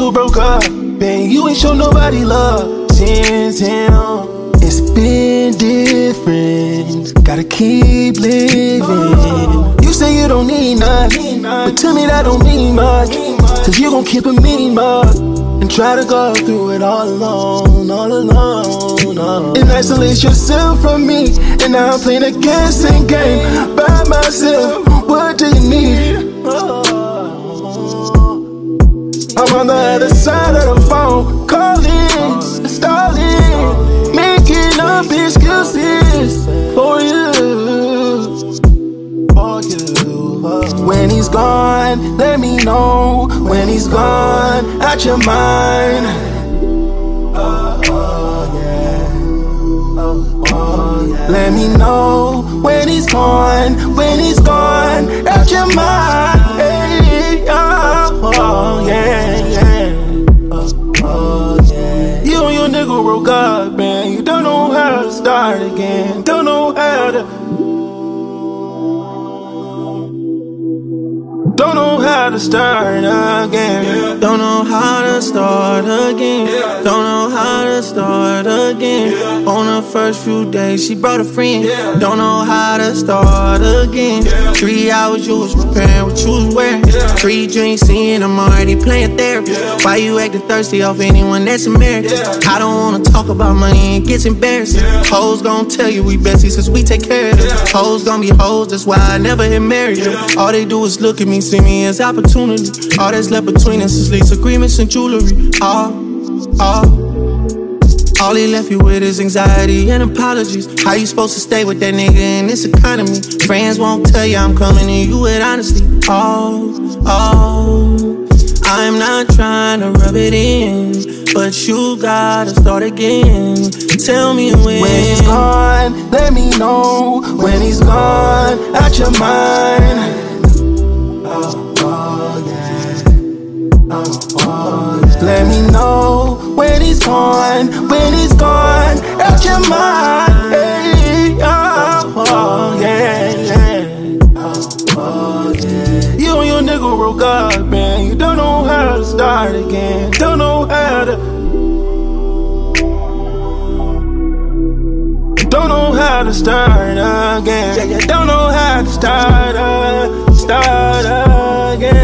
nigga broke up, man, you ain't show nobody love since him. It's been different, gotta keep living. You say you don't need nothing, but to me that don't mean much. Cause you gon' keep a mean mug and try to go through it all alone, all alone. And isolate yourself from me, and now I'm playing a guessing game by myself. What do you need? I'm on the other side of the phone, calling, stalling, making up excuses for you. When he's gone, let me know. When he's gone, out your mind. Let me know. When he's gone, out your mind. Hey, oh, yeah, yeah. You and your nigga broke up, man. You don't know how to start again. Don't know how to. Don't know how to start again. Don't know how to start again. Don't know how to start again. On the first few days, she brought a friend. Don't know how to start again. 3 hours you was preparing what you was wearing. 3 drinks in, I'm already playing therapy. Why you acting thirsty off anyone that's married? I don't wanna talk about money, it gets embarrassing. Hoes gon' tell you we besties cause we take care of them. Hoes gon' be hoes, that's why I never hit married. All they do is look at me, see me as opportunity. All that's left between us is lease agreements and jewelry. All he left you with is anxiety and apologies. How you supposed to stay with that nigga in this economy? Friends won't tell you I'm coming to you with honesty. I'm not trying to rub it in, but you gotta start again. Tell me when he's gone, let me know. When he's gone, out your mind. Let me know when he's gone, out your mind. Hey, oh, yeah, yeah. You and your nigga broke up, man. You don't know how to start again. Don't know how to. Don't know how to start again. Don't know how to start again.